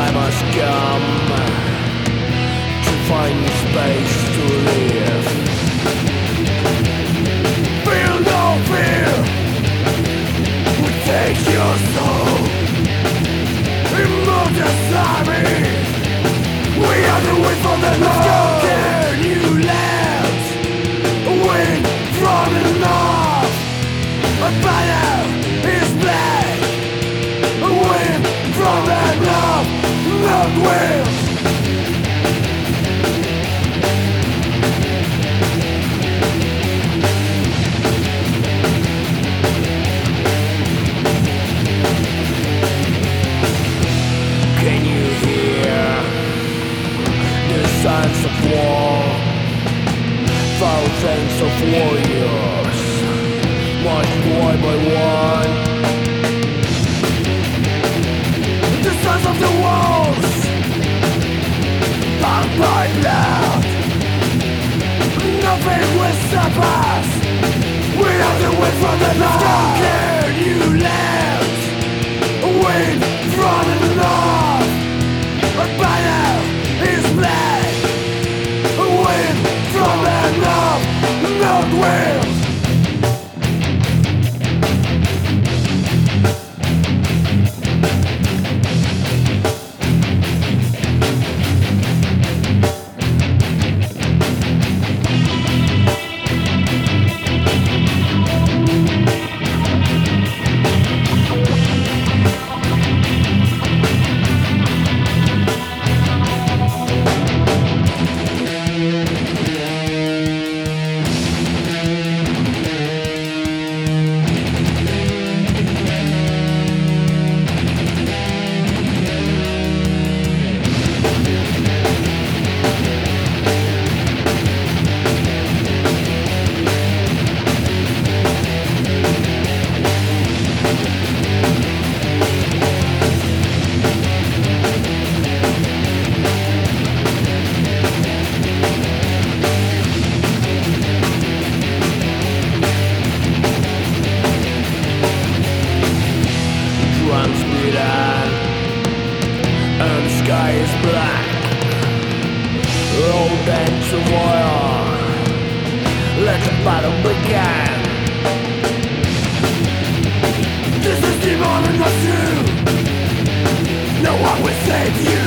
time has come to find me space to live. Feel no fear will take your soul. Immortal me. We are the way for the Lord. Care new lands, wind from the north. A banner is black, a wind from the north, not will. Can you hear the sounds of war? Thousands of warriors marched one by one. The sons of the walls, bound by blood. Nothing will stop us. We are the way from the north. Conquer new lands, wind from the north. A banner is black, a wind from the north, not will. Drums beat on, and the sky is black. Roll back to war, let the battle begin. This is demon and not you. No one will save you.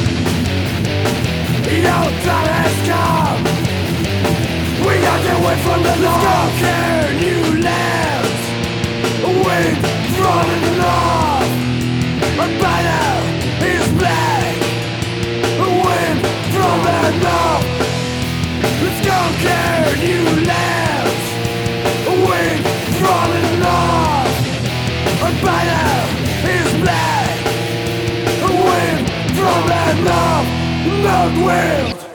Your time has come. We are the way from the north. Conquer new lands, wind from the north. A banner is black, a wind from the north. Let's conquer new lands, a wind from the north. A banner is black, a wind from the north, not wind.